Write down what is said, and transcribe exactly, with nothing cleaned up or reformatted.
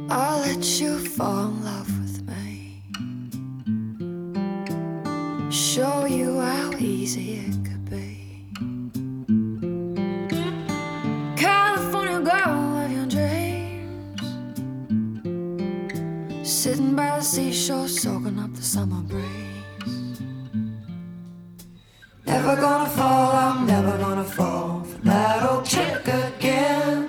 I'll let you fall in love with me, show you how easy it could be. California girl of your dreams, sitting by the seashore, soaking up the summer breeze. Never gonna fall, I'm never gonna fall for that